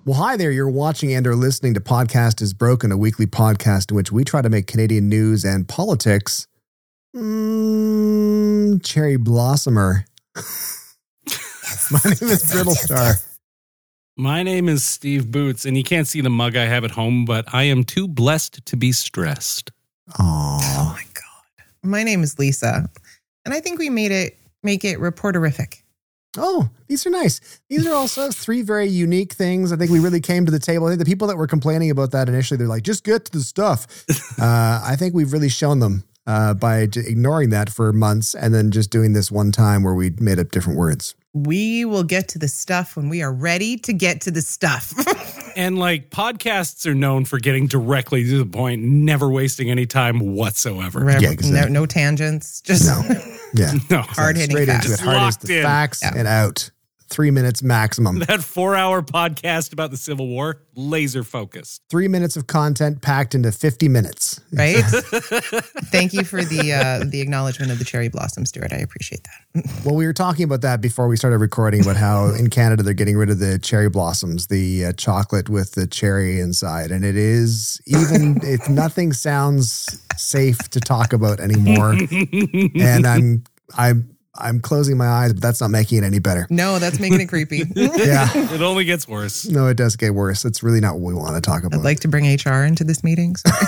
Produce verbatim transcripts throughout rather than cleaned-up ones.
Well, hi there. You're watching and or listening to Podcast is Broken, a weekly podcast in which we try to make Canadian news and politics mm, cherry blossomer. My name is Brittle Star. My name is Steve Boots, and you can't see the mug I have at home, but I am too blessed to be stressed. Aww. Oh my God. My name is Lisa, and I think we made it make it reporterific. Oh, these are nice. These are also three very unique things. I think we really came to the table. I think the people that were complaining about that initially, they're like, just get to the stuff. uh, I think we've really shown them uh, by j- ignoring that for months and then just doing this one time where we made up different words. We will get to the stuff when we are ready to get to the stuff. And like podcasts are known for getting directly to the point, never wasting any time whatsoever. Remember, Yeah, exactly. no, no tangents. Just No. Yeah. No, hard-hitting Straight facts. into it. Hard as Locked the in. facts Yeah. and out. Three minutes maximum. that four-hour podcast about the Civil War, laser focused. Three minutes of content packed into fifty minutes. Right? Thank you for the uh, the acknowledgement of the cherry blossom, Stuart. I appreciate that. Well, we were talking about that before we started recording about how in Canada they're getting rid of the cherry blossoms, the uh, chocolate with the cherry inside. And it is, even if nothing sounds safe to talk about anymore. And I'm, I'm, I'm closing my eyes, but that's not making it any better. No, that's making it creepy. Yeah. It only gets worse. No, it does get worse. It's really not what we want to talk about. I'd like to bring H R into this meeting. Sorry.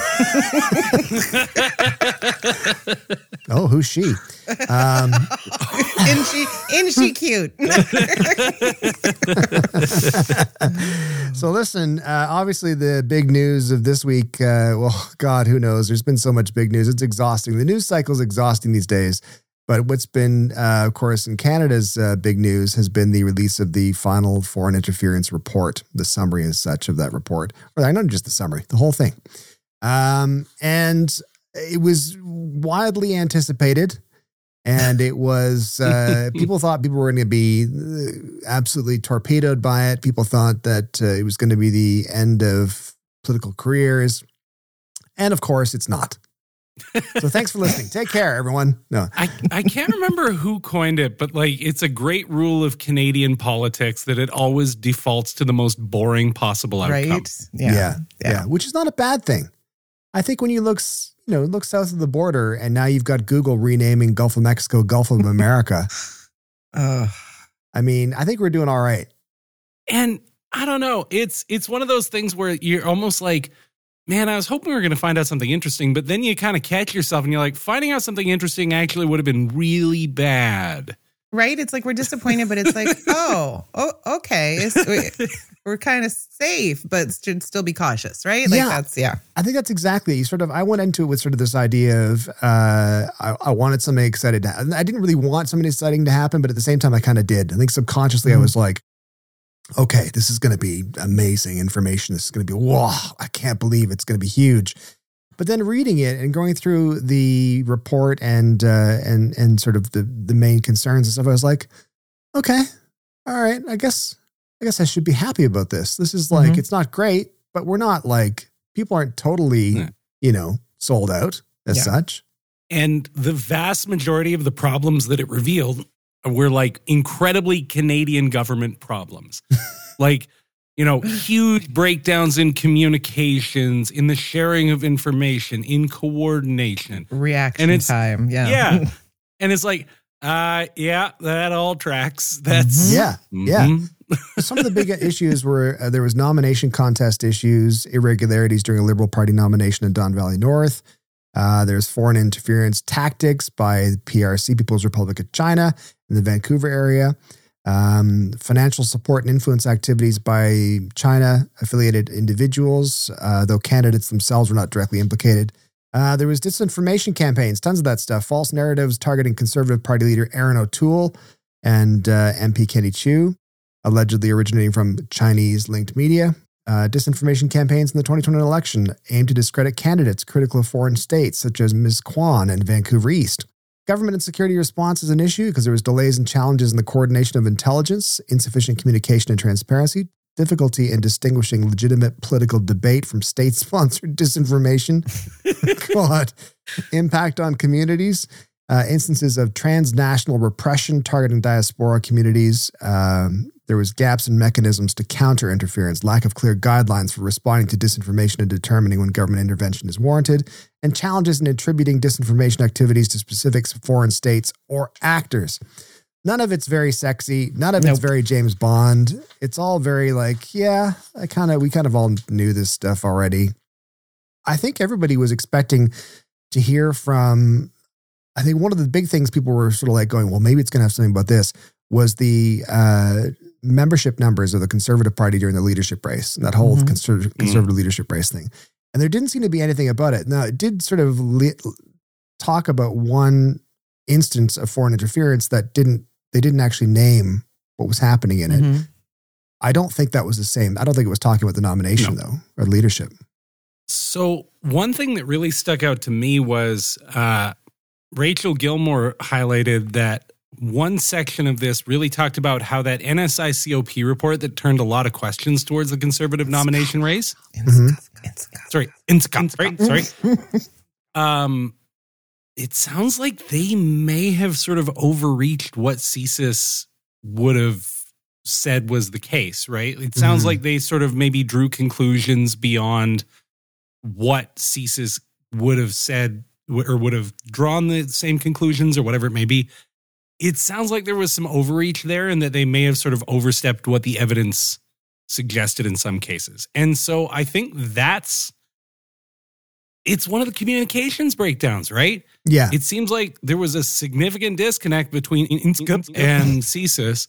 Oh, who's she? Um, Isn't she, isn't she cute? So listen, uh, obviously the big news of this week, uh, well, God, who knows? There's been so much big news. It's exhausting. The news cycle is exhausting these days. But what's been, uh, of course, in Canada's uh, big news has been the release of the final foreign interference report, the summary as such of that report. Or not just the summary, the whole thing. Um, and it was widely anticipated. And it was, uh, people thought people were going to be absolutely torpedoed by it. People thought that uh, it was going to be the end of political careers. And of course, it's not. So thanks for listening. Take care, everyone. No, I, I can't remember who coined it, but like it's a great rule of Canadian politics that it always defaults to the most boring possible outcome. Right? yeah, yeah, yeah, which is not a bad thing. I think when you look, s- you know, look south of the border, and now you've got Google renaming Gulf of Mexico Gulf of America. Ugh. I mean, I think we're doing all right. And I don't know, it's it's one of those things where you're almost like, man, I was hoping we were going to find out something interesting, but then you kind of catch yourself and you're like, finding out something interesting actually would have been really bad. Right? It's like we're disappointed, but it's like, oh, oh okay. It's, we're kind of safe, but should still be cautious, right? Like Yeah. that's, yeah. I think that's exactly you sort of. I went into it with sort of this idea of uh, I, I wanted something exciting to happen. I didn't really want something exciting to happen, but at the same time, I kind of did. I think subconsciously, Mm-hmm. I was like, okay, this is going to be amazing information. This is going to be, wow, I can't believe it's going to be huge. But then reading it and going through the report and uh, and and sort of the the main concerns and stuff, I was like, okay, all right, I guess I guess I should be happy about this. This is like, Mhm. it's not great, but we're not like, people aren't totally, Yeah. you know, sold out as Yeah. such. And the vast majority of the problems that it revealed were like incredibly Canadian government problems. Like, you know, huge breakdowns in communications, in the sharing of information, in coordination. Reaction And it's- time. Yeah. Yeah. And it's like, uh, yeah, that all tracks. That's Yeah, yeah. Mhm. Some of the big issues were uh, there was nomination contest issues, irregularities during a Liberal Party nomination in Don Valley North. Uh, there's foreign interference tactics by P R C, People's Republic of China, in the Vancouver area. Um, financial support and influence activities by China-affiliated individuals, uh, though candidates themselves were not directly implicated. Uh, there was disinformation campaigns, tons of that stuff. False narratives targeting Conservative Party leader Aaron O'Toole and uh, M P Kenny Chiu, allegedly originating from Chinese-linked media. Uh, disinformation campaigns in the twenty twenty election aimed to discredit candidates critical of foreign states, such as Miz Kwan and Vancouver East. Government and security response is an issue because there was delays and challenges in the coordination of intelligence, insufficient communication and transparency, difficulty in distinguishing legitimate political debate from state-sponsored disinformation. God, impact on communities. uh, instances of transnational repression targeting diaspora communities. Um, there was gaps in mechanisms to counter interference, lack of clear guidelines for responding to disinformation and determining when government intervention is warranted, and challenges in attributing disinformation activities to specific foreign states or actors. None of it's very sexy. None of nope. it's very James Bond. It's all very like, yeah, I kind of, we kind of all knew this stuff already. I think everybody was expecting to hear from, I think one of the big things people were sort of like going, well, maybe it's going to have something about this, was the uh, membership numbers of the Conservative Party during the leadership race, and that whole mm-hmm. conservative, conservative mm-hmm. leadership race thing. And there didn't seem to be anything about it. Now, it did sort of le- talk about one instance of foreign interference that didn't, they didn't actually name what was happening in mm-hmm. it. I don't think that was the same. I don't think it was talking about the nomination, no. though, or leadership. So one thing that really stuck out to me was uh, Rachel Gilmore highlighted that one section of this really talked about how that N S I C O P report that turned a lot of questions towards the Conservative nomination race. Mm-hmm. Sorry, right, sorry. Um, it sounds like they may have sort of overreached what C S I S would have said was the case, right? It sounds mm-hmm. like they sort of maybe drew conclusions beyond what C S I S would have said or would have drawn the same conclusions or whatever it may be. It sounds like there was some overreach there and that they may have sort of overstepped what the evidence suggested in some cases. And so I think that's, it's one of the communications breakdowns, right? Yeah. It seems like there was a significant disconnect between INSCOP and C S I S.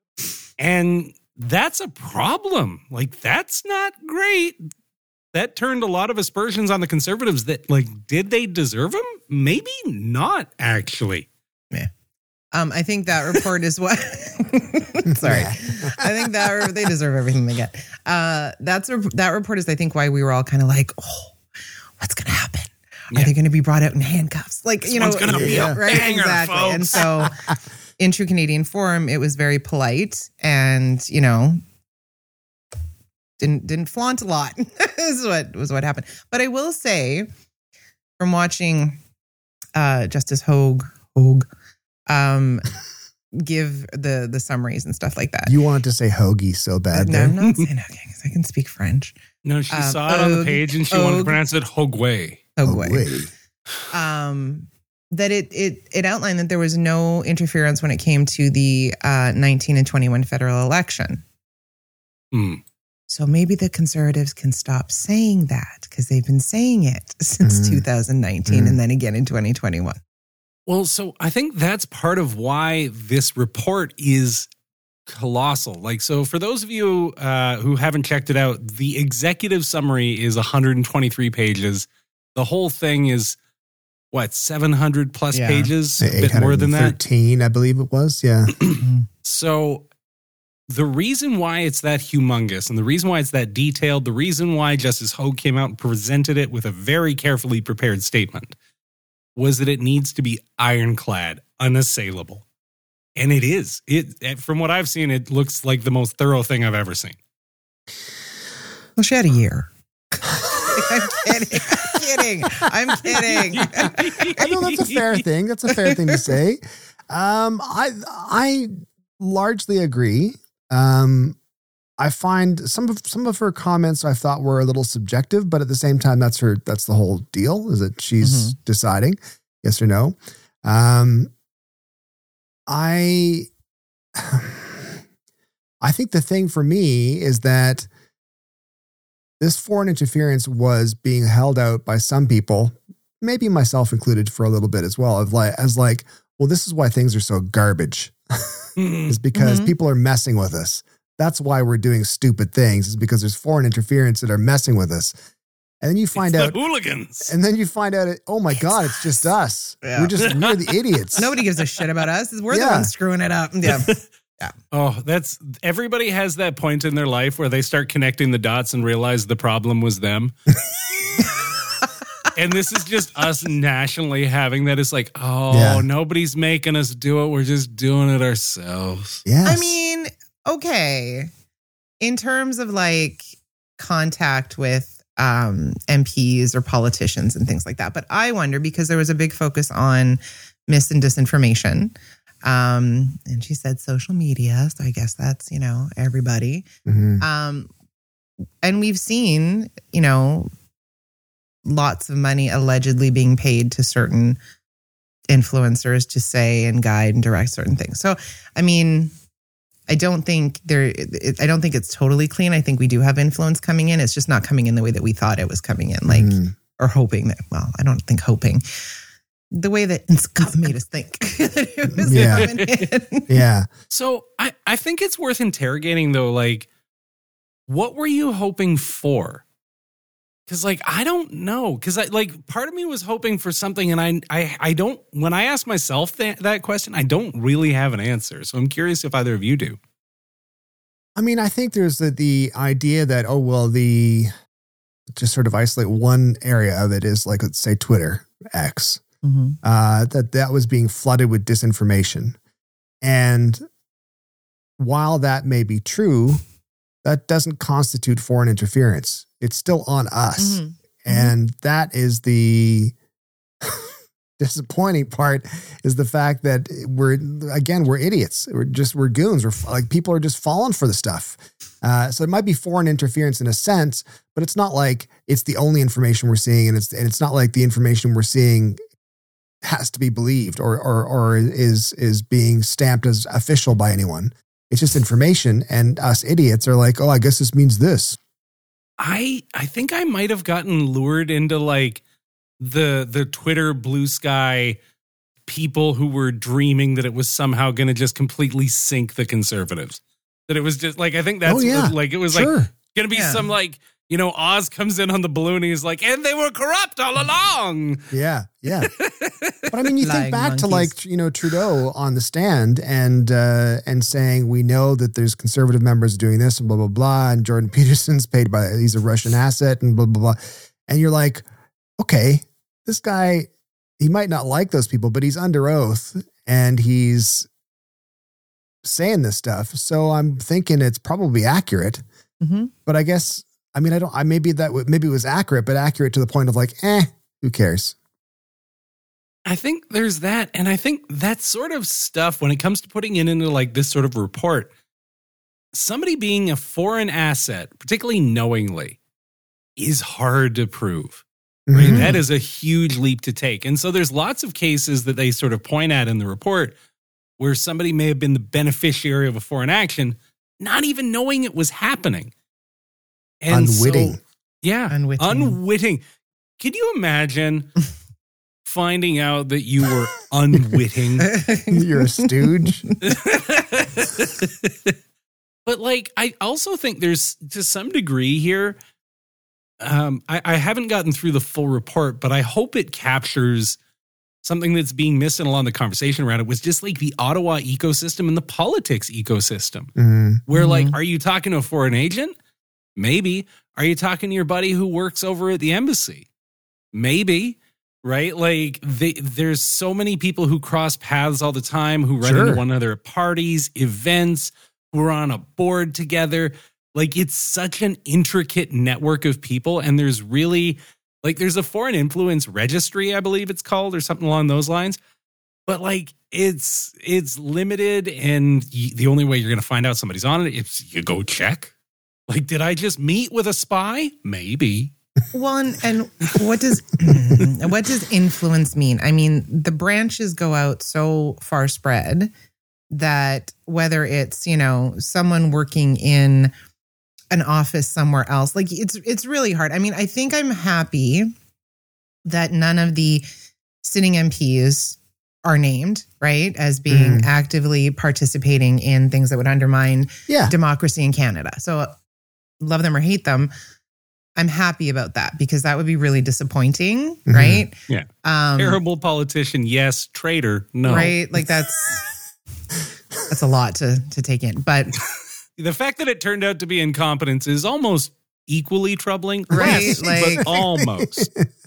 And that's a problem. Like, that's not great. That turned a lot of aspersions on the Conservatives that, like, did they deserve them? Maybe not, actually. Yeah. Um, I think that report is what. Sorry, I think that they deserve everything they get. Uh, that's a, that report is, I think, why we were all kind of like, oh, what's going to happen? Yeah. Are they going to be brought out in handcuffs? Like, this you know, one's going to be a right? banger, exactly. folks. And so, in true Canadian form, it was very polite, and you know, didn't didn't flaunt a lot. is what was what happened. But I will say, from watching uh, Justice Hogue Hogue. Um, give the the summaries and stuff like that. You wanted to say hoagie so bad. No, there. I'm not saying hoagie because I can speak French. No, she um, saw it on the page and she og, wanted to pronounce it Hogway. Hogway. Um, that it it it outlined that there was no interference when it came to the uh, nineteen and twenty-one federal election. Hmm. So maybe the Conservatives can stop saying that because they've been saying it since mm. two thousand nineteen mm. and then again in twenty twenty-one. Well, so I think that's part of why this report is colossal. Like, so for those of you uh, who haven't checked it out, the executive summary is one hundred twenty-three pages. The whole thing is, what, seven hundred plus yeah. pages? A bit more than that? thirteen, I believe it was, yeah. So the reason why it's that humongous and the reason why it's that detailed, the reason why Justice Hogue came out and presented it with a very carefully prepared statement was that it needs to be ironclad, unassailable. And it is. It from what I've seen, it looks like the most thorough thing I've ever seen. Well, she had a year. I'm kidding. I'm kidding. I'm kidding. I know that's a fair thing. That's a fair thing to say. Um, I I largely agree. Um, I find some of some of her comments I thought were a little subjective, but at the same time, that's her. That's the whole deal. Is that she's mm-hmm. deciding yes or no. Um, I I think the thing for me is that this foreign interference was being held out by some people, maybe myself included, for a little bit as well. Of like as like, well, this is why things are so garbage. mm-hmm. Is because mm-hmm. people are messing with us. That's why we're doing stupid things, is because there's foreign interference that are messing with us. And then you find it's out the hooligans. And then you find out, oh my it's God, us. It's just us. Yeah. We're just, we're the idiots. Nobody gives a shit about us. We're yeah. the ones screwing it up. Yeah. Yeah. Oh, that's, everybody has that point in their life where they start connecting the dots and realize the problem was them. And this is just us nationally having that. It's like, oh, yeah. nobody's making us do it. We're just doing it ourselves. Yes. I mean, okay. In terms of like contact with um, M Ps or politicians and things like that. But I wonder, because there was a big focus on mis and disinformation. Um, and she said social media. So I guess that's, you know, everybody. Mm-hmm. Um, and we've seen, you know, lots of money allegedly being paid to certain influencers to say and guide and direct certain things. So, I mean, I don't think there, it, I don't think it's totally clean. I think we do have influence coming in. It's just not coming in the way that we thought it was coming in, like, Mm-hmm. or hoping that, well, I don't think hoping, the way that Scott made us think that it was Yeah. coming in. Yeah. So I, I think it's worth interrogating though, like, what were you hoping for? Because like, I don't know. Because I like part of me was hoping for something and I I, I don't, when I ask myself that, that question, I don't really have an answer. So I'm curious if either of you do. I mean, I think there's the, the idea that, oh, well, the, just sort of isolate one area of it is like, let's say Twitter, X, Mm-hmm. uh, that that was being flooded with disinformation. And while that may be true, that doesn't constitute foreign interference. It's still on us. Mm-hmm. And that is the disappointing part, is the fact that we're, again, we're idiots. We're just, we're goons. We're like, people are just falling for the stuff. Uh, so it might be foreign interference in a sense, but it's not like it's the only information we're seeing. And it's, and it's not like the information we're seeing has to be believed or, or, or is, is being stamped as official by anyone. It's just information. And us idiots are like, oh, I guess this means this. I I think I might have gotten lured into like the the Twitter blue sky people who were dreaming that it was somehow going to just completely sink the conservatives. That it was just like, I think that's Oh, yeah. what, like, it was Sure. like going to be Yeah. some like, you know, Oz comes in on the balloon and he's like, and they were corrupt all along. Yeah. Yeah. But I mean, you Lying think back to monkeys. like, you know, Trudeau on the stand and, uh, and saying, we know that there's conservative members doing this and blah, blah, blah. And Jordan Peterson's paid by, he's a Russian asset and blah, blah, blah. And you're like, okay, this guy, he might not like those people, but he's under oath and he's saying this stuff. So I'm thinking it's probably accurate, Mm-hmm. but I guess, I mean, I don't, I maybe that, w- maybe it was accurate, but accurate to the point of like, eh, who cares? I think there's that. And I think that sort of stuff, when it comes to putting it into like this sort of report, somebody being a foreign asset, particularly knowingly, is hard to prove. Right? Mhm. That is a huge leap to take. And so there's lots of cases that they sort of point at in the report where somebody may have been the beneficiary of a foreign action, not even knowing it was happening. And Unwitting. so- yeah. Unwitting. Unwitting. Can you imagine finding out that you were unwitting? You're a stooge. But like, I also think there's to some degree here, um, I, I haven't gotten through the full report, but I hope it captures something that's being missed in a lot of the conversation around it, was just like the Ottawa ecosystem and the politics ecosystem. Mhm. Where like, Mhm. are you talking to a foreign agent? Maybe. Are you talking to your buddy who works over at the embassy? Maybe. Right? Like they, there's so many people who cross paths all the time, who run Sure. into one another at parties, events, who are on a board together. Like it's such an intricate network of people. And there's really like, there's a foreign influence registry, I believe it's called, or something along those lines. But like, it's, it's limited. And y- the only way you're going to find out somebody's on it is you go check. Like, did I just meet with a spy? Maybe. Well, and, and what does what does influence mean? I mean, the branches go out so far spread that whether it's, you know, someone working in an office somewhere else, like it's it's really hard. I mean, I think I'm happy that none of the sitting M Ps are named, right, as being Mhm. actively participating in things that would undermine Yeah. democracy in Canada. So love them or hate them, I'm happy about that because that would be really disappointing, Mhm. right? Yeah. Um, Terrible politician, yes. Traitor, no. right? Like that's that's a lot to to take in, but The fact that it turned out to be incompetence is almost equally troubling. Right, Less, like- but almost.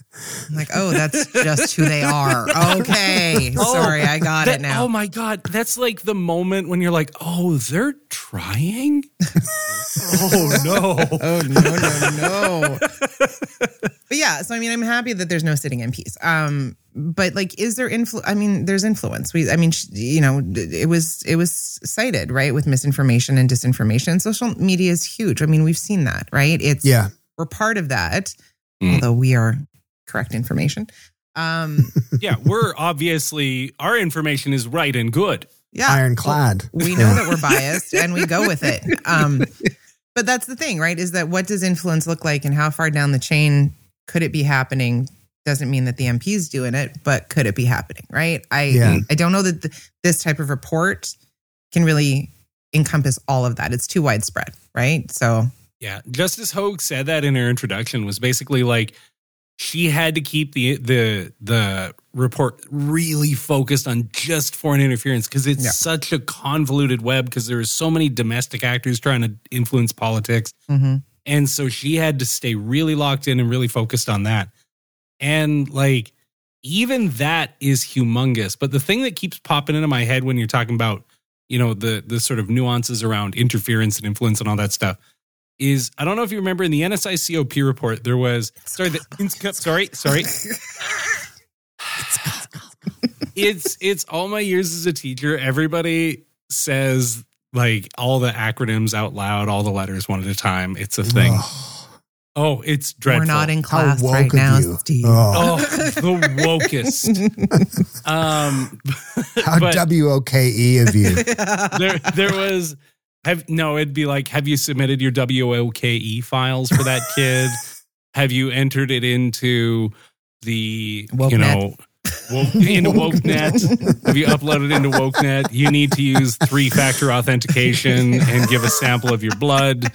I'm like, oh, that's just who they are. Okay. Oh, Sorry, I got that, it now. Oh my God. That's like the moment when you're like, oh, they're trying? Oh no. Oh, no, no, no. But yeah, so I mean, I'm happy that there's no sitting M Ps. Um, but like, is there influ? I mean, there's influence. We, I mean, sh- you know, it was it was cited, right, with misinformation and disinformation. Social media is huge. I mean, we've seen that, right? It's Yeah. we're part of that, Mm. although we are correct information. Um, Yeah, we're obviously, our information is right and good. yeah, Ironclad. we know that we're biased and we go with it. Um, but that's the thing, right? Is that what does influence look like and how far down the chain could it be happening? Doesn't mean that the M P's doing it, but could it be happening, right? I Yeah. I don't know that th- this type of report can really encompass all of that. It's too widespread, right? So Yeah, Justice Hogue said that in her introduction, was basically like she had to keep the the the report really focused on just foreign interference because it's Yeah. such a convoluted web because there are so many domestic actors trying to influence politics. mhm. And so she had to stay really locked in and really focused on that. And like, even that is humongous. But the thing that keeps popping into my head when you're talking about, you know, the the sort of nuances around interference and influence and all that stuff is, I don't know if you remember in the N S I C O P report, there was, sorry, the, sorry, sorry. It's, it's all my years as a teacher. Everybody says like all the acronyms out loud, all the letters one at a time. It's a thing. Oh, it's dreadful. We're not in How class woke right of now, you. Steve. Oh, Oh, the wokest. Um, how but- W O K E of you. there, there was, have no, it'd be like, have you submitted your W O K E files for that kid? Have you entered it into the, WokeNet. you know, woke, into WokeNet? Have you uploaded into WokeNet? You need to use three-factor authentication and give a sample of your blood.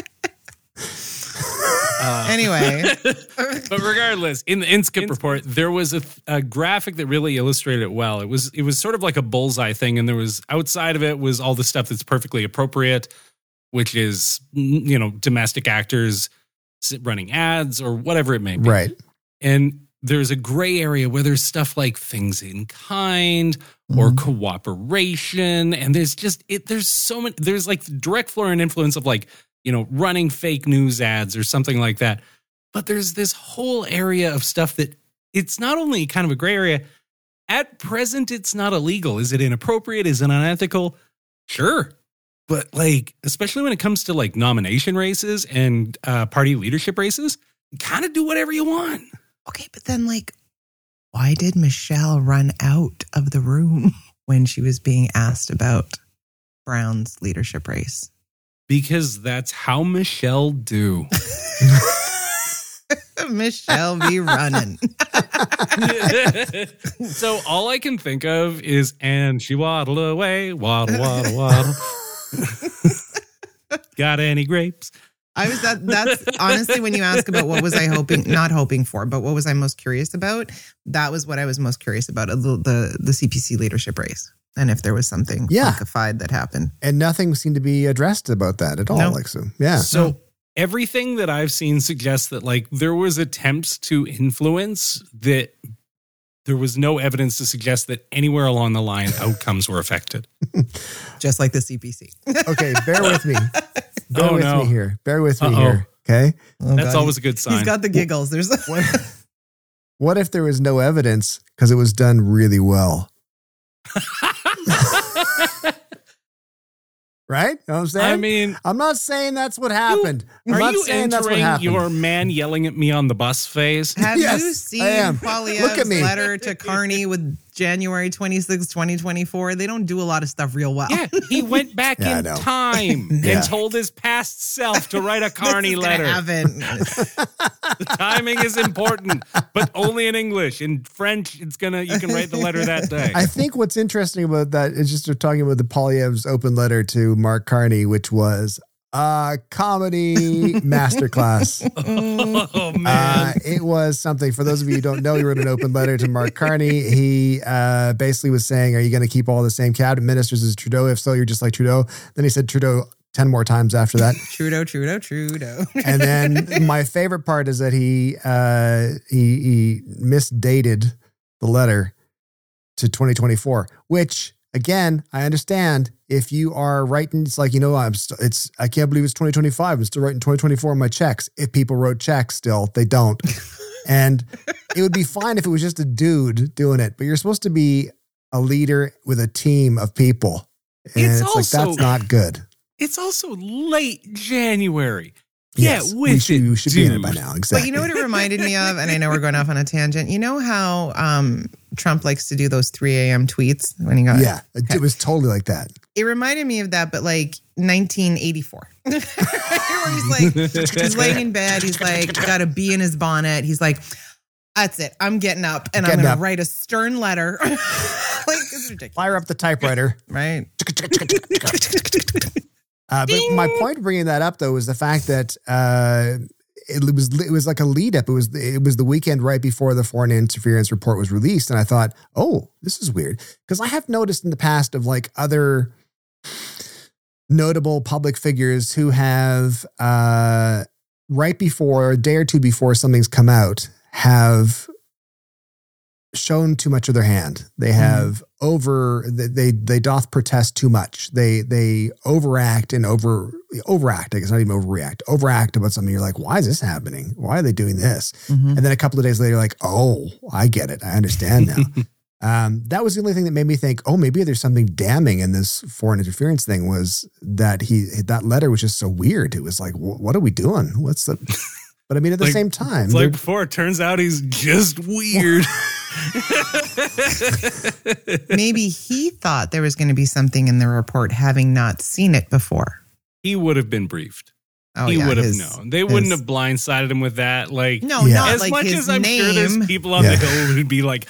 Uh, Anyway, but regardless, in the INSCIP report, there was a, a graphic that really illustrated it well. It was it was sort of like a bullseye thing, and there was outside of it was all the stuff that's perfectly appropriate, which is, you know, domestic actors running ads or whatever it may be. Right. And there's a gray area where there's stuff like things in kind or cooperation, and there's just it. There's so many. There's like direct flow and influence of like, you know, running fake news ads or something like that. But there's this whole area of stuff that it's not only kind of a gray area. At present, it's not illegal. Is it inappropriate? Is it unethical? Sure. But like, especially when it comes to like nomination races and uh, party leadership races, kind of do whatever you want. okay, but then like, why did Michelle run out of the room when she was being asked about Brown's leadership race? Because that's how Michelle do. Michelle be running. So all I can think of is, and she waddled away, waddle, waddle, waddle. Got any grapes? I was that. That's honestly when you ask about what was I hoping, not hoping for, but what was I most curious about? That was what I was most curious about, the the, the C P C leadership race, and if there was something Yeah. funkified that happened. And nothing seemed to be addressed about that at all. No. Like so, yeah. So everything that I've seen suggests that like there was attempts to influence that there was no evidence to suggest that anywhere along the line outcomes were affected. Just like the C P C. Okay, bear with me. Bear Oh, with no. me here. Bear with me Uh-oh. here. Okay. Oh, That's God, always a good sign. He's got the giggles. There's What, what if there was no evidence because it was done really well? Right? You know what I'm saying? I mean, I'm not saying that's what happened. I'm are not you saying that's what entering happened. your man yelling at me on the bus phase? Have Yes, you I seen am. Look at Poilievre's me. letter to Carney with January twenty-sixth, twenty twenty-four? They don't do a lot of stuff real well. Yeah, he went back Yeah, I in know. time Yeah. and told his past self to write a This Carney is gonna letter. happen. The timing is important, but only in English. In French, it's gonna you can write the letter that day. I think what's interesting about that is just they're talking about the Poilievre's open letter to Mark Carney, which was a comedy masterclass. Oh man. Uh, it was something, for those of you who don't know, he wrote an open letter to Mark Carney. He uh, basically was saying, are you going to keep all the same cabinet ministers as Trudeau? If so, you're just like Trudeau. Then he said, Trudeau, ten more times after that. Trudeau, Trudeau, Trudeau. And then my favorite part is that he uh, he, he misdated the letter to twenty twenty-four, which again, I understand if you are writing, it's like, you know, I'm st- it's, I can't believe it's twenty twenty-five. I'm still writing twenty twenty-four on my checks. If people wrote checks still, they don't. And it would be fine if it was just a dude doing it, but you're supposed to be a leader with a team of people. And It's it's, also- like, that's not good. It's also late January. Yes, yeah, with we should, it, we should be in it dude. by now. Exactly. But you know what it reminded me of? And I know we're going off on a tangent. You know how um, Trump likes to do those three a.m. tweets when he got Yeah, it, Okay. it was totally like that. It reminded me of that, but like nineteen eighty-four. Where he's like, he's laying in bed. He's like, got a bee in his bonnet. He's like, that's it. I'm getting up and Getting I'm going up. to write a stern letter. Like, it's ridiculous. Fire up the typewriter. Right? Uh, but my point of bringing that up, though, was the fact that uh, it was it was like a lead up. It was it was the weekend right before the foreign interference report was released, and I thought, oh, this is weird, because I have noticed in the past of like other notable public figures who have uh, right before a day or two before something's come out have shown too much of their hand. They have mm. over they, they they doth protest too much. They they overact and over overact. I guess not even overreact. Overact about something. You're like, why is this happening? Why are they doing this? Mm-hmm. And then a couple of days later, like, oh, I get it. I understand now. um, that was the only thing that made me think, oh, maybe there's something damning in this foreign interference thing. Was that he that letter was just so weird. It was like, what are we doing? What's the But I mean, at the Like- same time, It's like before, it turns out he's just weird. Maybe he thought there was going to be something in the report, having not seen it before. He would have been briefed. Oh, he yeah, would have his- known. They wouldn't his- have blindsided him with that. Like, No, Yeah. not as like much his as I'm name. sure there's people on Yeah. the hill who'd be like,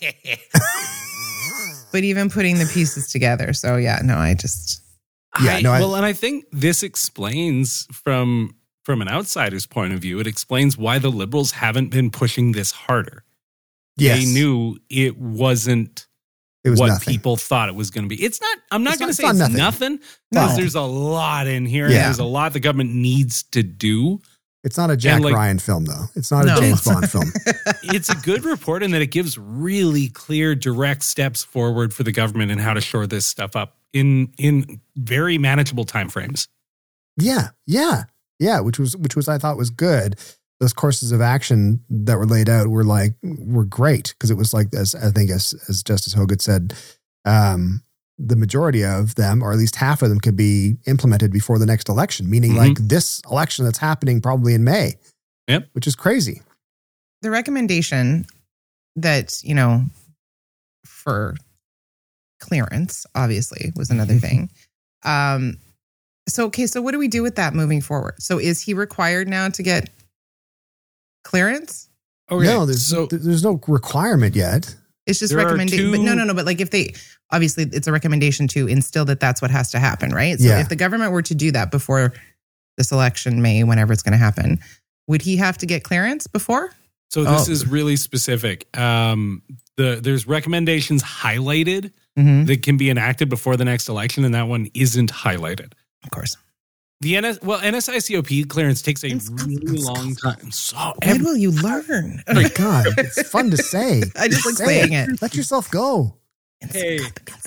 But even putting the pieces together. So yeah, no, I just Yeah, I- no, I- well, and I think this explains from from an outsider's point of view, it explains why the Liberals haven't been pushing this harder. yes, They knew it wasn't it was what nothing. people thought it was going to be. It's not, I'm not It's going not- to it's say not it's nothing. nothing, because No. there's a lot in here. Yeah. And there's a lot the government needs to do. It's not a Jack And, like- Ryan film, though. It's not No. a James Bond film. It's a good report in that it gives really clear, direct steps forward for the government and how to shore this stuff up in in very manageable timeframes. Yeah, yeah, yeah. Which was which was I thought was good. Those courses of action that were laid out were like were great, because it was like, as I think as as Justice Hogan said, um, the majority of them, or at least half of them, could be implemented before the next election. Meaning, Mhm. like this election that's happening probably in May. Yep. Which is crazy. the recommendation that, you know, for clearance, obviously, was another thing. Um, so, okay, so what do we do with that moving forward? So is he required now to get clearance? Okay, No, there's so there's no requirement yet. It's just There are recommendation. But two- no, no, no. But like if they, obviously it's a recommendation to instill that that's what has to happen, right? So Yeah. if the government were to do that before this election, May, whenever it's going to happen, would he have to get clearance before? So this Oh. is really specific. Um, the there's recommendations highlighted Mm-hmm. that can be enacted before the next election, and that one isn't highlighted. Of course. The N S well N S I C O P clearance takes a It's- really long time. So When every, will you learn? Oh my God, it's fun to say. I just like Say saying it. Let yourself go. Hey.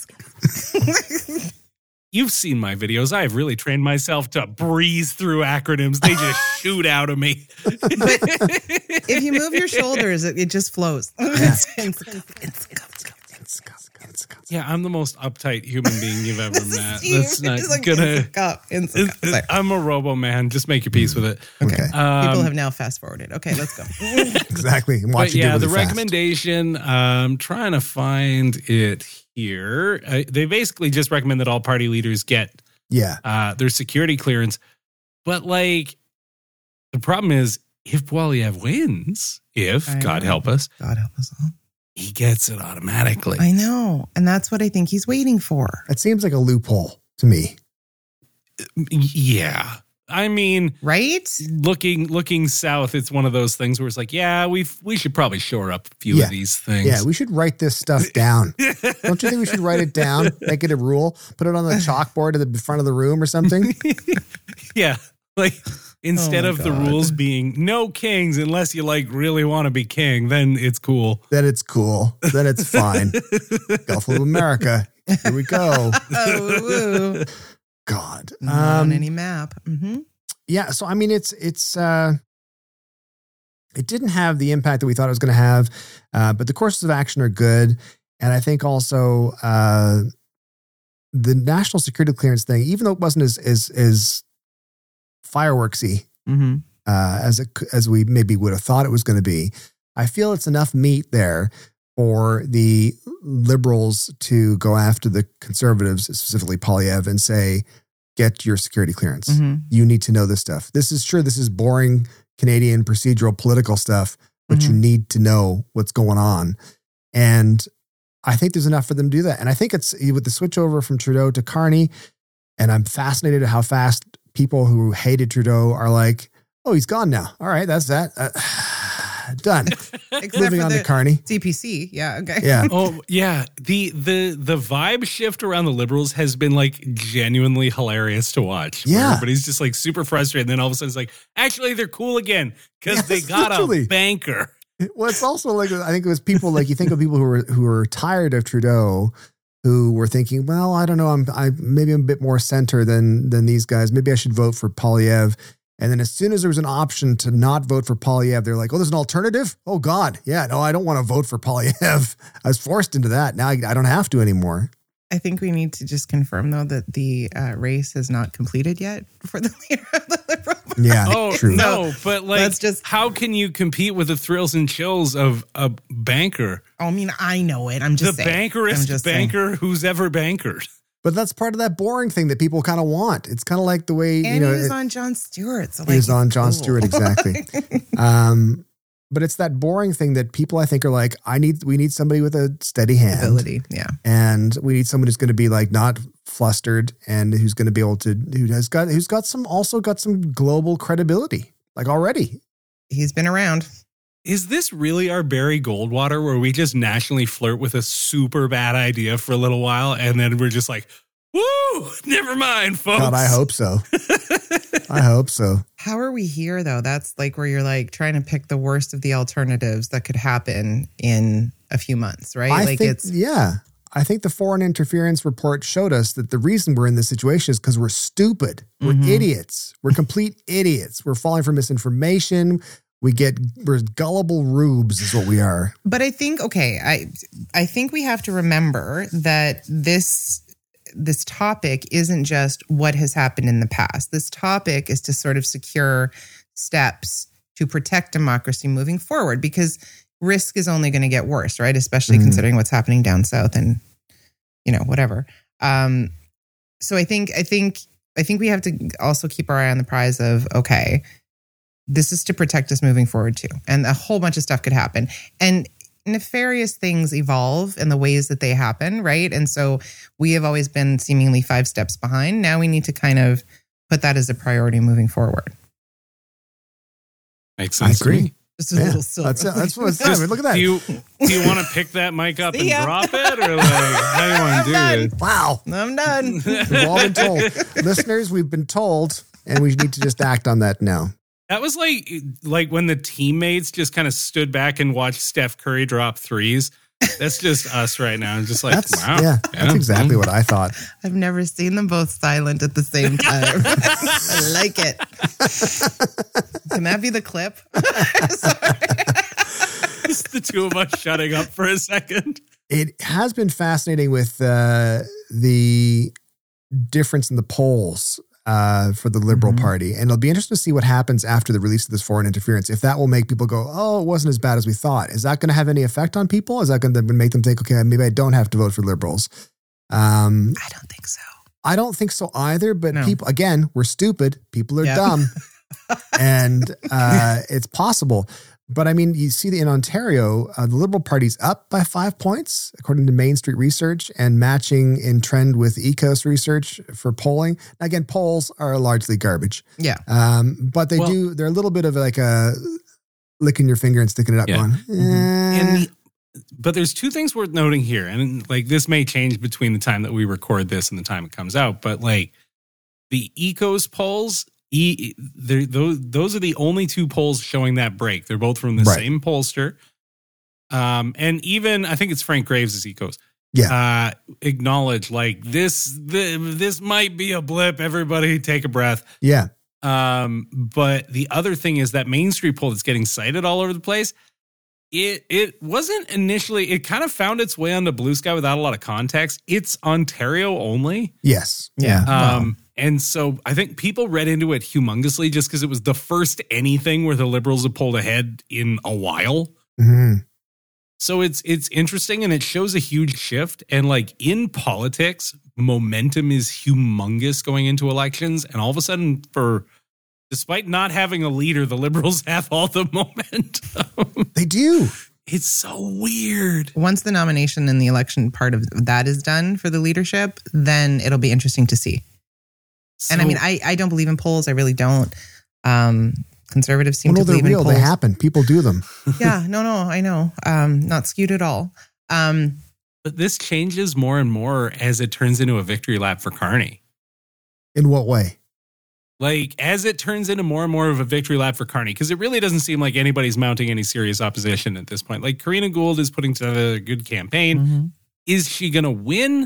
You've seen my videos. I have really trained myself to breeze through acronyms. They just shoot out of me. If you move your shoulders, it, it just flows. Yeah, I'm the most uptight human being you've ever met. That's not Just like, gonna. instant cup, instant cup. Sorry. I'm a robo man. Just make your peace with it. Okay. Um, People have now fast forwarded. Okay, let's go. Exactly. And watch But you do yeah, it the really fast. recommendation, I'm trying to find it here. Uh, they basically just recommend that all party leaders get Yeah. uh, their security clearance. But like, the problem is if Poilievre wins, if, I God know. help us, God help us all. he gets it automatically. I know. And that's what I think he's waiting for. It seems like a loophole to me. Yeah. I mean, right? Looking looking south, it's one of those things where it's like, yeah, we we should probably shore up a few Yeah. of these things. Yeah, we should write this stuff down. Don't you think we should write it down? Make it a rule? Put it on the chalkboard at the front of the room or something? Yeah. Like instead Oh my of the God. rules being no kings unless you like really want to be king, then it's cool. Then it's cool. Then it's fine. Gulf of America. Here we go. Oh, woo. God. Not on Um, any map. hmm yeah. So, I mean, it's, it's, uh, it didn't have the impact that we thought it was going to have, uh, but the courses of action are good. And I think also, uh, the national security clearance thing, even though it wasn't as, as, as fireworksy, hmm uh, as it, as we maybe would have thought it was going to be, I feel it's enough meat there for the liberals to go after the conservatives, specifically Polyev, and say, get your security clearance. hmm You need to know this stuff. This is sure, this is boring Canadian procedural political stuff, but Mhm. you need to know what's going on. And I think there's enough for them to do that. And I think it's with the switch over from Trudeau to Carney, and I'm fascinated at how fast people who hated Trudeau are like, oh, he's gone now. All right, that's that. Uh, done. Except Moving for on the to Carney. C P C. Yeah. Okay. Yeah. Oh yeah, the the the vibe shift around the Liberals has been like genuinely hilarious to watch. where Yeah. everybody's just like super frustrated, and then all of a sudden it's like, actually they're cool again because Yes, they got literally. a banker. Well, it's also like, I think it was people like, you think of people who were, who were tired of Trudeau, who were thinking, well, I don't know, I'm, I maybe I'm a bit more center than, than these guys. Maybe I should vote for Polyev. And then as soon as there was an option to not vote for Polyev, they're like, oh, there's an alternative? Oh God. Yeah, no, I don't want to vote for Polyev. I was forced into that. Now I, I don't have to anymore. I think we need to just confirm, though, that the uh, race has not completed yet for the leader of the Liberal Party. Yeah, Oh true. no, but like, Let's just- how can you compete with the thrills and chills of a banker, I mean, I know it. I'm the just saying. I'm bankerest just saying. banker who's ever bankered? But that's part of that boring thing that people kind of want. It's kind of like the way, And you know, he was it- on Jon Stewart. So he was like, on it's Jon cool. Stewart. Exactly. um, but it's that boring thing that people, I think, are like, I need, we need somebody with a steady hand. Ability. Yeah. And we need someone who's going to be like not flustered and who's going to be able to, who has got, who's got some, also got some global credibility, like already. He's been around. Is this really our Barry Goldwater, where we just nationally flirt with a super bad idea for a little while, and then we're just like, woo, never mind, folks. God, I hope so. I hope so. How are we here, though? That's like where you're like trying to pick the worst of the alternatives that could happen in a few months, right? I like think, it's yeah. I think the foreign interference report showed us that the reason we're in this situation is because we're stupid. We're Mhm. idiots. We're complete idiots. We're falling for misinformation. We get, we're gullible rubes is what we are. But I think, okay, I I think we have to remember that this this topic isn't just what has happened in the past. This topic is to sort of secure steps to protect democracy moving forward, because risk is only going to get worse, right? Especially Mhm. considering what's happening down south and, you know, whatever. Um, so I think I think I think we have to also keep our eye on the prize of, okay, this is to protect us moving forward too. And a whole bunch of stuff could happen. And nefarious things evolve in the ways that they happen, right? And so we have always been seemingly five steps behind. Now we need to kind of put that as a priority moving forward. Makes I sense. to agree. me. Just a Yeah, little silver. that's, that's what it's saying. Look at that. Do you do you want to pick that mic up and See ya. drop it, or like how do you want to I'm do this? Wow. I'm done. We've all been told. Listeners, we've been told, and we need to just act on that now. That was like like when the teammates just kind of stood back and watched Steph Curry drop threes. That's just us right now. I'm just like, That's, wow. yeah, that's exactly what I thought. I've never seen them both silent at the same time. I like it. Can that be the clip? Just the two of us shutting up for a second. It has been fascinating with uh, the difference in the polls uh, for the Liberal Mhm. Party. And it'll be interesting to see what happens after the release of this foreign interference. If that will make people go, oh, it wasn't as bad as we thought. Is that going to have any effect on people? Is that going to make them think, okay, maybe I don't have to vote for Liberals? Um, I don't think so. I don't think so either. But No. people, again, we're stupid. People are Yeah. dumb. and uh, it's possible. But I mean, you see that in Ontario, uh, the Liberal Party's up by five points, according to Main Street Research, and matching in trend with Ecos Research for polling. Again, polls are largely garbage. Yeah. Um, but they Well- do, they're a little bit of like a licking your finger and sticking it up Yeah. on. And the, but there's two things worth noting here, and like this may change between the time that we record this and the time it comes out. But like the Ecos polls, e, those those are the only two polls showing that break. They're both from the Right. same pollster, um, and even I think it's Frank Graves' Ecos. Yeah. Uh, acknowledge like this. The, this might be a blip. Everybody, take a breath. Yeah. Um, but the other thing is that Main Street poll that's getting cited all over the place. It it wasn't initially, it kind of found its way onto Blue Sky without a lot of context. It's Ontario only. Yes. Yeah. Um, and so I think people read into it humongously just because it was the first anything where the Liberals have pulled ahead in a while. hmm So it's it's interesting and it shows a huge shift. And like in politics, momentum is humongous going into elections. And all of a sudden, for despite not having a leader, the Liberals have all the momentum. They do. It's so weird. Once the nomination and the election part of that is done for the leadership, then it'll be interesting to see. And I So- mean, I, I don't believe in polls. I really don't. Um, conservatives seem Well, no, to they're believe real. in polls. They happen. People do them. Yeah, no, no, I know. Um, not skewed at all. Um, But this changes more and more as it turns into a victory lap for Carney. In what way? Like, as it turns into more and more of a victory lap for Carney, because it really doesn't seem like anybody's mounting any serious opposition at this point. Like, Karina Gould is putting together a good campaign. mm-hmm. Is she going to win?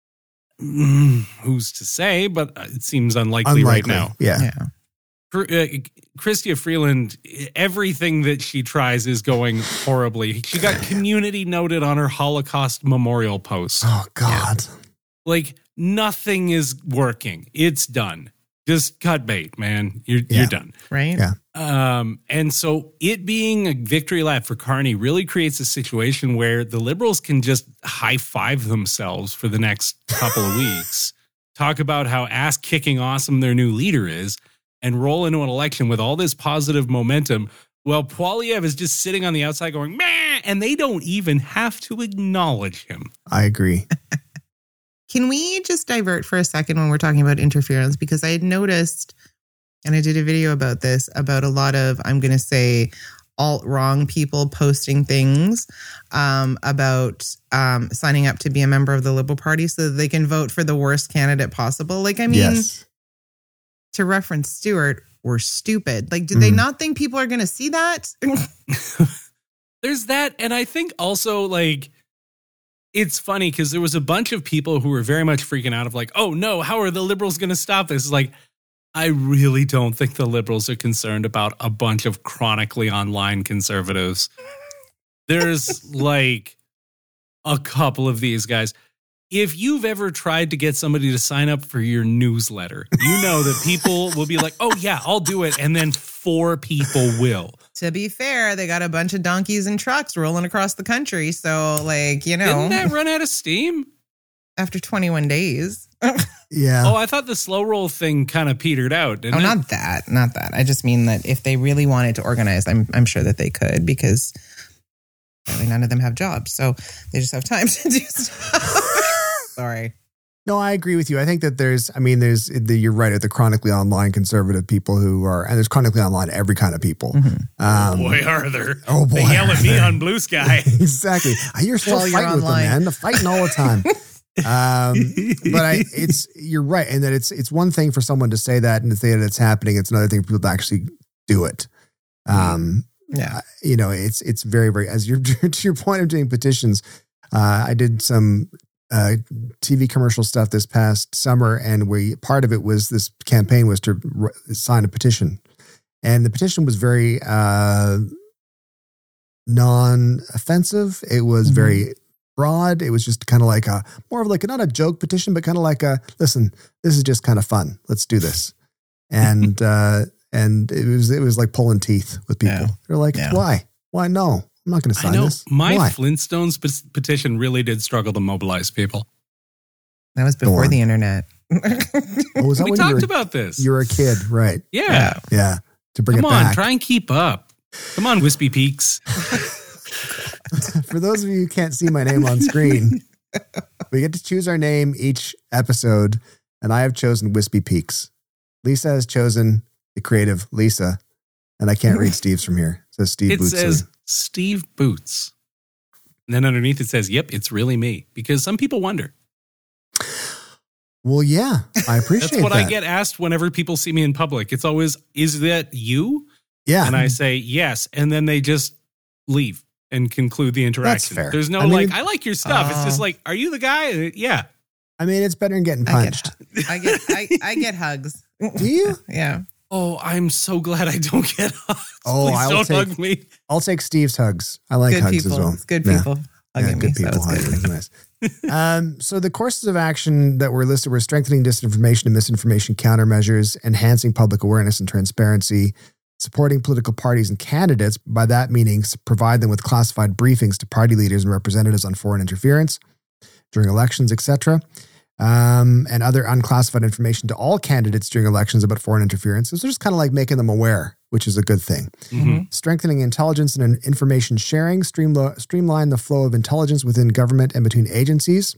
Mm, who's to say? But it seems unlikely, right Unlikely. now. Yeah. Yeah. Chr- uh, Chrystia Freeland, everything that she tries is going horribly. She got community noted on her Holocaust memorial post. Oh, God. Like, nothing is working. It's done. Just cut bait, man. You're Yeah. you're done. Right? Yeah. Um, and so it being a victory lap for Carney really creates a situation where the Liberals can just high five themselves for the next couple of weeks, talk about how ass kicking awesome their new leader is, and roll into an election with all this positive momentum. Well, Poilievre is just sitting on the outside going, meh, and they don't even have to acknowledge him. I agree. Can we just divert for a second when we're talking about interference? Because I had noticed, and I did a video about this, about a lot of, I'm going to say, alt-wrong people posting things um, about um, signing up to be a member of the Liberal Party so that they can vote for the worst candidate possible. Like, I mean, Yes. to reference Stewart, we're stupid. Like, did they Mhm. not think people are going to see that? There's that. And I think also, like, it's funny because there was a bunch of people who were very much freaking out of like, oh no, how are the Liberals going to stop this? It's like, I really don't think the Liberals are concerned about a bunch of chronically online conservatives. There's like a couple of these guys. If you've ever tried to get somebody to sign up for your newsletter, you know that people will be like, oh yeah, I'll do it. And then four people will. To be fair, they got a bunch of donkeys and trucks rolling across the country. So, like, you know, Didn't that run out of steam? after twenty-one days. Yeah. Oh, I thought the slow roll thing kind of petered out. Didn't Oh, it? not that, not that. I just mean that if they really wanted to organize, I'm I'm sure that they could, because apparently none of them have jobs, so they just have time to do stuff. Sorry. No, I agree with you. I think that there's, I mean, there's, the, you're right, at the chronically online conservative people who are, and there's chronically online every kind of people. Mm-hmm. Um, Boy, are there. Oh, boy. They yell at me on Blue Sky. Exactly. You're still While you're fighting with them, online. man. They're fighting all the time. um, but I, it's, you're right. And that it's, it's one thing for someone to say that and to say that it's happening. It's another thing for people to actually do it. Um, Yeah. you know, it's, it's very, very, as you're, to your point of doing petitions, uh, I did some, uh, T V commercial stuff this past summer. And we, part of it was this campaign was to r- sign a petition, and the petition was very, uh, non-offensive. It was Mhm. very broad. It was just kind of like a, more of like, not a joke petition, but kind of like a, listen, this is just kind of fun. Let's do this. And, uh, and it was, it was like pulling teeth with people. Yeah. They're like, Yeah. why? Why no? I'm not going to I sign know. this. My Why? Flintstones pe- petition really did struggle to mobilize people. That was before on. the internet. Oh, was that We when talked you were, about this. you were a kid, right? yeah. Yeah. To bring Come it on, back. try and keep up. Come on, Wispy Peaks. For those of you who can't see my name on screen, we get to choose our name each episode, and I have chosen Wispy Peaks. Lisa has chosen the creative Lisa, and I can't read Steve's from here. It says Steve It Boots. says Steve Boots. And then underneath it says, yep, it's really me. Because some people wonder. Well, yeah, I appreciate That's what that. I get asked whenever people see me in public. It's always, is that you? Yeah. And I say, yes. And then they just leave and conclude the interaction. fair. There's no I mean, like, I like your stuff. It's just Oh. like, are you the guy? Uh, Yeah. I mean, it's better than getting I get, punched. I get, I, I get hugs. Do you? Yeah. Oh, I'm so glad I don't get hugs. Oh, Please I'll don't take- hug me. I'll take Steve's hugs. I like Good hugs people. as well. It's good Yeah. people. Yeah, hugging good me, so people. it's hugging. good. Nice. um, so the courses of action that were listed were strengthening disinformation and misinformation countermeasures, enhancing public awareness and transparency, supporting political parties and candidates. By that meaning, provide them with classified briefings to party leaders and representatives on foreign interference during elections, et cetera. Um, and other unclassified information to all candidates during elections about foreign interference. So it's just kind of like making them aware, which is a good thing. Mhm. Strengthening intelligence and information sharing, streamlo- streamline the flow of intelligence within government and between agencies.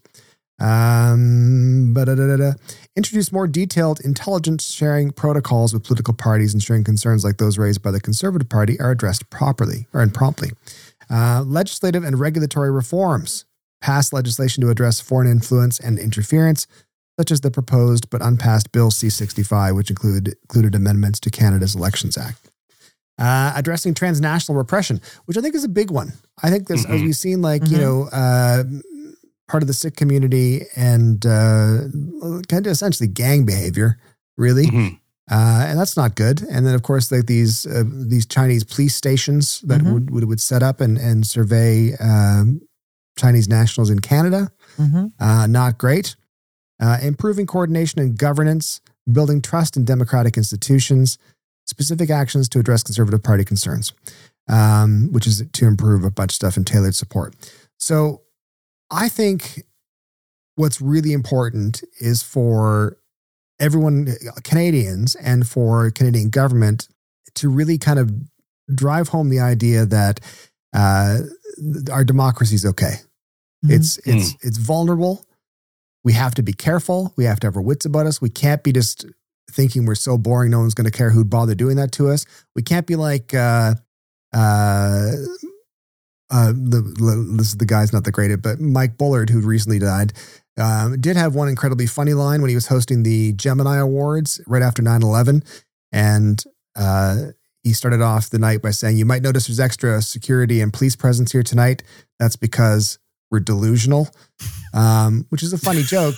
Um, ba-da-da-da-da. Introduce more detailed intelligence sharing protocols with political parties, ensuring concerns like those raised by the Conservative Party are addressed properly or and promptly. Uh, legislative and regulatory reforms. Pass legislation to address foreign influence and interference, such as the proposed but unpassed Bill C sixty-five, which include, included amendments to Canada's Elections Act. Uh, addressing transnational repression, which I think is a big one. I think this, Mhm. as we've seen, like, Mhm. you know, uh, part of the Sikh community and uh, kind of essentially gang behavior, really. Mhm. Uh, and that's not good. And then, of course, like these uh, these Chinese police stations that Mhm. would, would would set up and and survey um, Chinese nationals in Canada. Mm-hmm. Uh, not great. Uh, improving coordination and governance, building trust in democratic institutions, specific actions to address Conservative Party concerns, um, which is to improve a bunch of stuff and tailored support. So I think what's really important is for everyone, Canadians, and for Canadian government to really kind of drive home the idea that uh, our democracy is okay. It's it's it's vulnerable. We have to be careful. We have to have our wits about us. We can't be just thinking we're so boring, no one's going to care who'd bother doing that to us. We can't be like, uh, uh, uh, the, this is the guy's not the greatest, but Mike Bullard, who recently died, um, did have one incredibly funny line when he was hosting the Gemini Awards right after nine eleven. And uh, he started off the night by saying, "You might notice there's extra security and police presence here tonight. That's because we're delusional," um, which is a funny joke.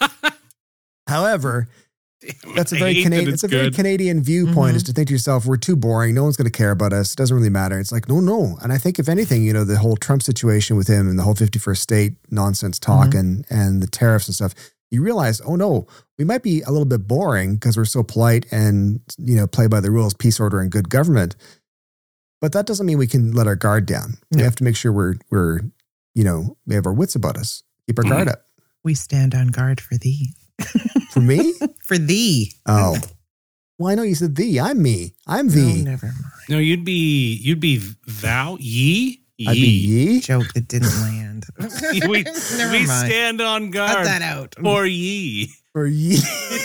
However, that's a I very hate Canadian. that It's it's a very good. Canadian viewpoint, Mhm. is to think to yourself, "We're too boring. No one's going to care about us. It doesn't really matter." It's like, no, no. And I think if anything, you know, the whole Trump situation with him and the whole fifty-first state nonsense talk Mhm. and and the tariffs and stuff, you realize, oh no, we might be a little bit boring because we're so polite and, you know, play by the rules, peace, order, and good government. But that doesn't mean we can let our guard down. We No. have to make sure we're we're, you know, we have our wits about us. Keep our guard up. We stand on guard for thee. For me? For thee. Oh. Well, I know you said thee. I'm me. I'm No, thee. never mind. No, you'd be you'd be thou ye I'd be ye. ye. Joke that didn't land. we Never we mind. stand on Cut guard that out. for ye. For ye.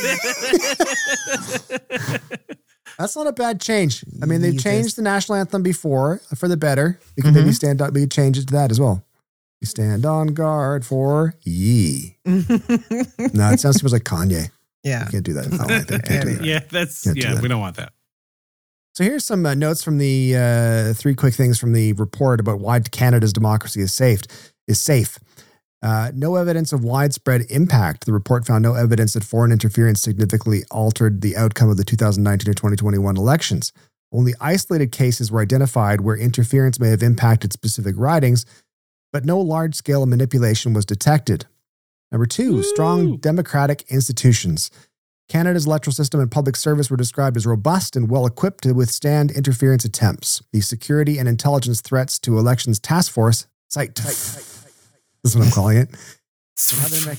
That's not a bad change. I mean, they've Jesus. changed the national anthem before for the better. We can maybe Mhm. stand up. We could change it to that as well. We stand on guard for ye. No, it sounds too much like Kanye. Yeah. You can't do that. I don't like that. Can't do that. Yeah, that's Can't do yeah. that. We don't want that. So here's some uh, notes from the uh, three quick things from the report about why Canada's democracy is safe. Is safe. Uh, no evidence of widespread impact. The report found no evidence that foreign interference significantly altered the outcome of the two thousand nineteen or twenty twenty-one elections. Only isolated cases were identified where interference may have impacted specific ridings, but no large-scale manipulation was detected. Number two, Woo! strong democratic institutions. Canada's electoral system and public service were described as robust and well-equipped to withstand interference attempts. The Security and Intelligence Threats to Elections Task Force, SITE, that's what I'm calling it, and other, me-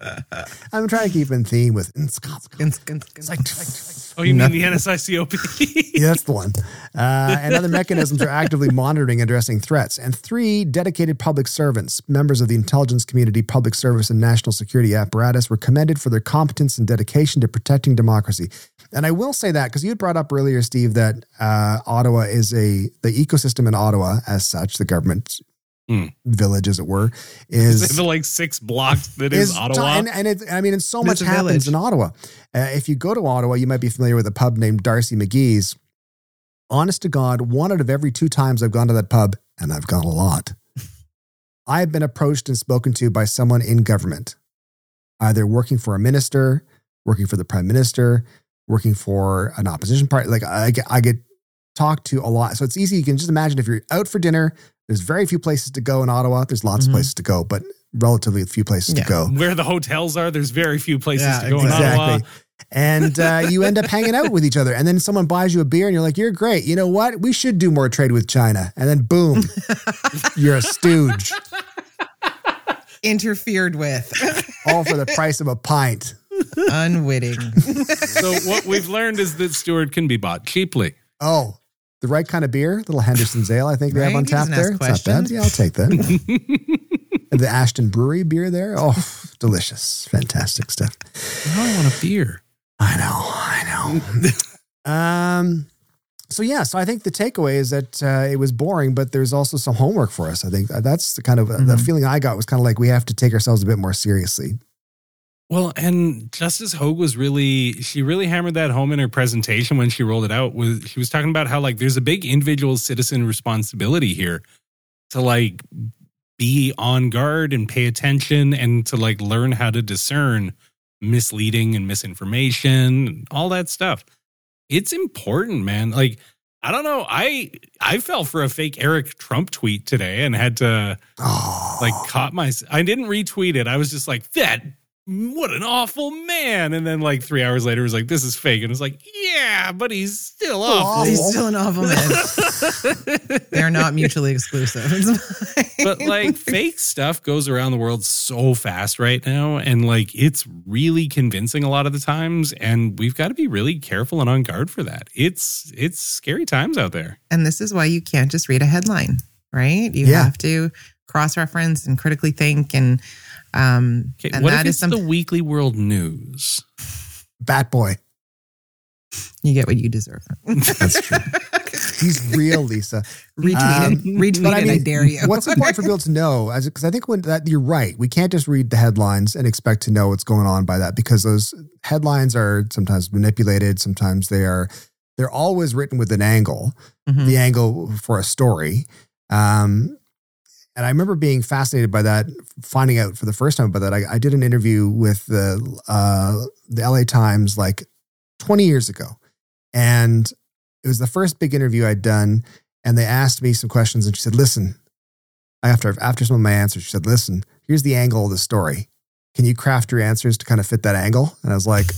I'm trying to keep in theme with. It's like, oh, you mean the N S I C O P? Yeah, that's the one. Uh, and other mechanisms are actively monitoring and addressing threats. And three, dedicated public servants, members of the intelligence community, public service, and national security apparatus were commended for their competence and dedication to protecting democracy. And I will say that because you had brought up earlier, Steve, that uh, Ottawa is a, the ecosystem in Ottawa as such, the government mm. village, as it were, is the like six blocks that is, is Ottawa. And, and it, I mean, and so much happens in Ottawa. Uh, if you go to Ottawa, you might be familiar with a pub named Darcy McGee's. Honest to God, one out of every two times I've gone to that pub, and I've gone a lot, I've been approached and spoken to by someone in government, either working for a minister, working for the prime minister, working for an opposition party. Like I get, I get talked to a lot. So it's easy. You can just imagine if you're out for dinner, there's very few places to go in Ottawa. There's lots mm-hmm. of places to go, but relatively few places yeah. to go. Where the hotels are, there's very few places yeah, to go exactly. in Ottawa. And uh, you end up hanging out with each other. And then someone buys you a beer and you're like, you're great. You know what? We should do more trade with China. And then boom, you're a stooge. Interfered with. All for the price of a pint. Unwitting. So what we've learned is that Stuart can be bought cheaply. Oh, the right kind of beer, little Henderson's Ale, I think they right? have on tap there. It's not bad. Yeah, I'll take that. And the Ashton Brewery beer there. Oh, delicious. Fantastic stuff. Now I want a beer. I know, I know. um, so yeah, so I think the takeaway is that uh, it was boring, but there's also some homework for us. I think that's the kind of mm-hmm. the feeling I got was kind of like we have to take ourselves a bit more seriously. Well, and Justice Hogue was really, she really hammered that home in her presentation when she rolled it out. Was she was talking about how like there's a big individual citizen responsibility here to like be on guard and pay attention and to like learn how to discern misleading and misinformation and all that stuff. It's important, man. Like, I don't know. I I fell for a fake Eric Trump tweet today and had to oh. like caught my, I didn't retweet it. I was just like, that what an awful man. And then like three hours later, it was like, this is fake. And it was like, yeah, but he's still awful. He's still an awful man. They're not mutually exclusive. But like fake stuff goes around the world so fast right now. And like, it's really convincing a lot of the times. And we've got to be really careful and on guard for that. It's, it's scary times out there. And this is why you can't just read a headline, right? You yeah. have to cross-reference and critically think and, Um, okay, and what that if is it's something the Weekly World News? Bat boy. You get what you deserve. That's true. He's real, Lisa. Retweet um, it. Retweet I, mean, it, I dare you. What's important for people to know, as because I think when that you're right, we can't just read the headlines and expect to know what's going on by that, because those headlines are sometimes manipulated. Sometimes they are. They're always written with an angle, mm-hmm. the angle for a story. Um, And I remember being fascinated by that, finding out for the first time about that. I, I did an interview with the uh, the L A Times like twenty years ago. And it was the first big interview I'd done. And they asked me some questions. And she said, listen, after, after some of my answers, she said, listen, here's the angle of the story. Can you craft your answers to kind of fit that angle? And I was like,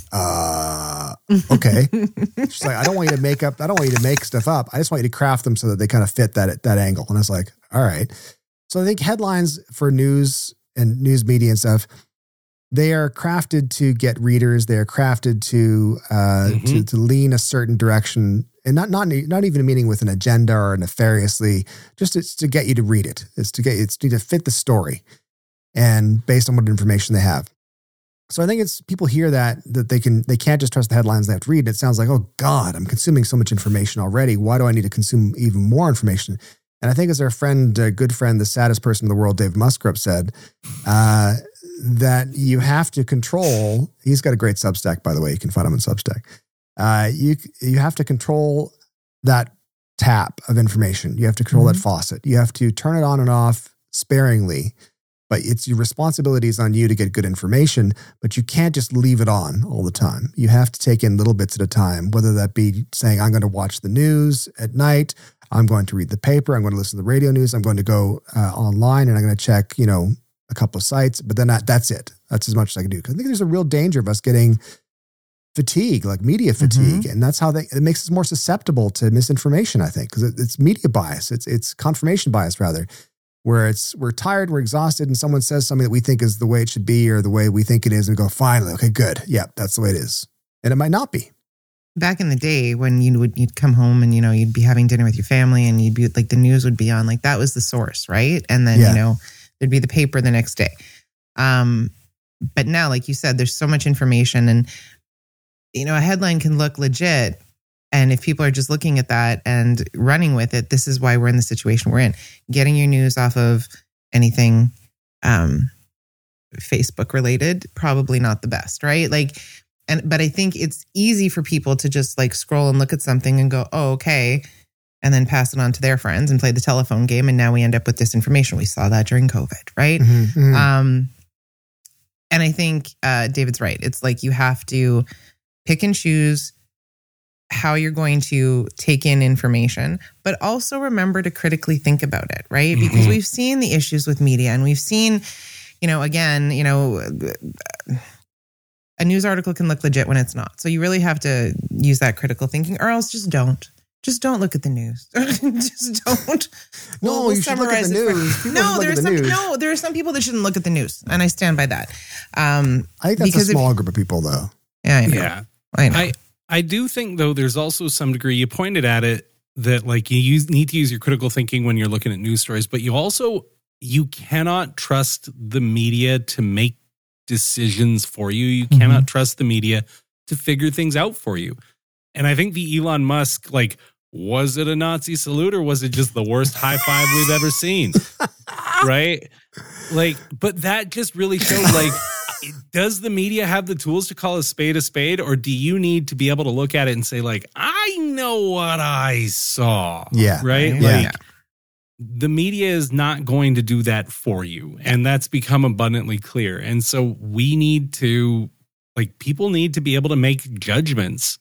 uh, okay. She's like, I don't want you to make up, I don't want you to make stuff up. I just want you to craft them so that they kind of fit that, that angle. And I was like, all right. So I think headlines for news and news media and stuff, they are crafted to get readers. They are crafted to uh, mm-hmm. to, to lean a certain direction, and not not not even meaning with an agenda or nefariously. Just it's to get you to read it. It's to get it's to fit the story, and based on what information they have. So I think it's people hear that that they can they can't just trust the headlines they have to read. It sounds like, oh God, I'm consuming so much information already. Why do I need to consume even more information? And I think as our friend, uh, good friend, the saddest person in the world, Dave Muskrup, said, uh, that you have to control, he's got a great Substack, by the way, you can find him on Substack. Uh, you you have to control that tap of information. You have to control mm-hmm. that faucet. You have to turn it on and off sparingly, but it's your responsibilities on you to get good information, but you can't just leave it on all the time. You have to take in little bits at a time, whether that be saying, I'm going to watch the news at night, I'm going to read the paper, I'm going to listen to the radio news, I'm going to go uh, online and I'm going to check, you know, a couple of sites, but then that, that's it. That's as much as I can do. Because I think there's a real danger of us getting fatigue, like media fatigue. Mm-hmm. And that's how they, it makes us more susceptible to misinformation, I think, because it, it's media bias. It's, it's confirmation bias rather. where it's we're tired, we're exhausted, and someone says something that we think is the way it should be or the way we think it is, and we go, finally, okay, good. Yeah, that's the way it is. And it might not be. Back in the day when you would you'd come home and, you know, you'd be having dinner with your family and you'd be like the news would be on, like that was the source, right? And then, Yeah. you know, there'd be the paper the next day. Um, but now, like you said, there's so much information and, you know, a headline can look legit. And if people are just looking at that and running with it, this is why we're in the situation we're in. Getting your news off of anything um, Facebook related, probably not the best, right? Like, and but I think it's easy for people to just like scroll and look at something and go, oh, okay, and then pass it on to their friends and play the telephone game. And now we end up with this information. We saw that during COVID, right? Mm-hmm, mm-hmm. Um, and I think uh, David's right. It's like you have to pick and choose how you're going to take in information, but also remember to critically think about it, right? Because Mm-hmm. we've seen the issues with media and we've seen, you know, again, you know, a news article can look legit when it's not. So you really have to use that critical thinking or else just don't. Just don't look at the news. Just don't. No, you should look at the it for- news. People No, should look there at are the some. news. No, there are some people that shouldn't look at the news, and I stand by that. Um, I think that's because a if- small group of people, though. yeah, I know. Yeah. I know. I, I do think, though, there's also some degree, you pointed at it, that like you use, need to use your critical thinking when you're looking at news stories, but you also, you cannot trust the media to make decisions for you. You Mhm. cannot trust the media to figure things out for you. And I think the Elon Musk, like, was it a Nazi salute or was it just the worst high five we've ever seen? Right? Like, but that just really shows, like, does the media have the tools to call a spade a spade, or do you need to be able to look at it and say, like, I know what I saw? Yeah. Right? Yeah. Like, the media is not going to do that for you. And that's become abundantly clear. And so we need to, like, people need to be able to make judgments.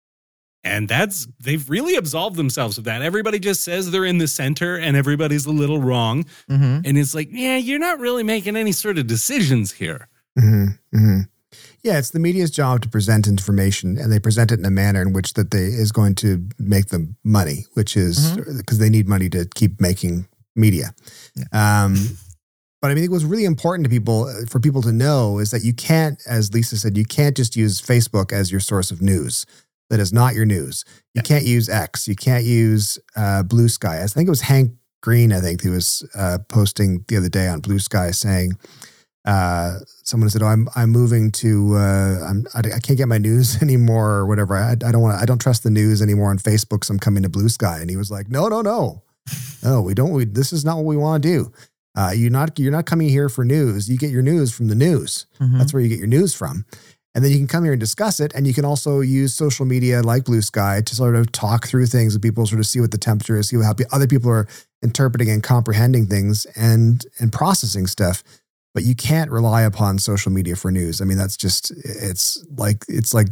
And that's, they've really absolved themselves of that. Everybody just says they're in the center and everybody's a little wrong. Mhm. And it's like, yeah, you're not really making any sort of decisions here. Mm-hmm, mm-hmm. Yeah, it's the media's job to present information, and they present it in a manner in which that they is going to make them money, which is because they need money to keep making media. Um, but I mean, it was really important to people for people to know is that you can't, as Lisa said, you can't just use Facebook as your source of news. That is not your news. You can't use X. You can't use uh, Blue Sky. I think it was Hank Green, I think, who was uh, posting the other day on Blue Sky saying, uh, someone said, "Oh, I'm I'm moving to uh, I'm I, I can't get my news anymore or whatever. I, I don't want I don't trust the news anymore on Facebook, so I'm coming to Blue Sky." And he was like, "No, no, no, no. We don't. We, this is not what we want to do. Uh, you're not you're not coming here for news. You get your news from the news. Mhm. That's where you get your news from." And then you can come here and discuss it. And you can also use social media like Blue Sky to sort of talk through things with people, sort of see what the temperature is, see how other people are interpreting and comprehending things and, and processing stuff. But you can't rely upon social media for news. I mean, that's just, it's like, it's like,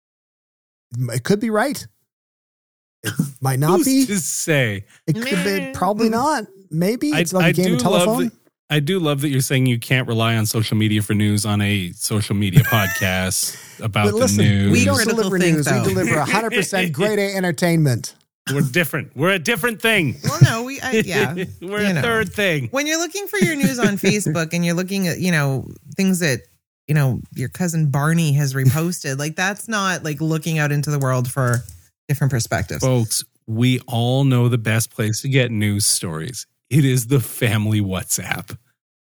it could be right. It might not Who's be. to say? It could be, probably not. Maybe. It's I, like I a game do of telephone. love that, I do love that you're saying you can't rely on social media for news on a social media podcast about But listen, the news. we don't Critical deliver think, news. though. We deliver one hundred percent grade A entertainment. We're different. We're a different thing. Well, no, we, I, yeah. We're you a know. third thing. When you're looking for your news on Facebook and you're looking at, you know, things that, you know, your cousin Barney has reposted, like that's not like looking out into the world for different perspectives. Folks, we all know the best place to get news stories. It is the family WhatsApp.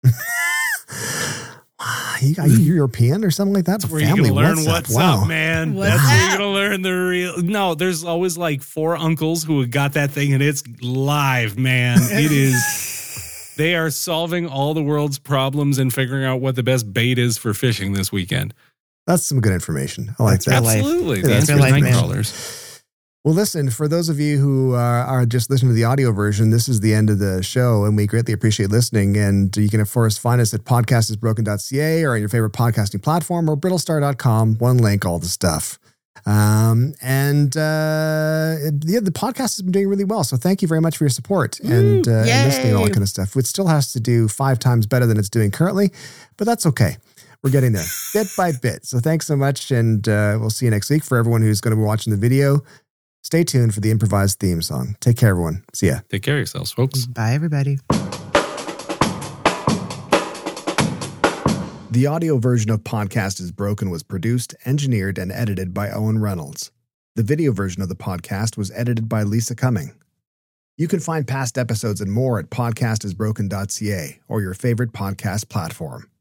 You, are you European or something like that? That's The where you family can learn WhatsApp. what's Wow. up, man. What's That's where up? you're going to learn the real. No, there's always like four uncles who have got that thing and it's live, man. It is. They are solving all the world's problems and figuring out what the best bait is for fishing this weekend. That's some good information. I like That's that. real life. Absolutely. Yeah, The that's answer real is life, night man. crawlers. Well, listen, for those of you who are, are just listening to the audio version, this is the end of the show, and we greatly appreciate listening. And you can, of course, find us at podcast is broken dot c a or on your favorite podcasting platform or brittlestar dot com. One link, all the stuff. Um, and uh, yeah, the podcast has been doing really well. So thank you very much for your support and, uh, and Yay. listening and all that kind of stuff. It still has to do five times better than it's doing currently, but that's okay. We're getting there bit by bit. So thanks so much. And uh, we'll see you next week. For everyone who's going to be watching the video, stay tuned for the improvised theme song. Take care, everyone. See ya. Take care of yourselves, folks. Bye, everybody. The audio version of Podcast is Broken was produced, engineered, and edited by Owen Reynolds. The video version of the podcast was edited by Lisa Cumming. You can find past episodes and more at podcast is broken dot c a or your favorite podcast platform.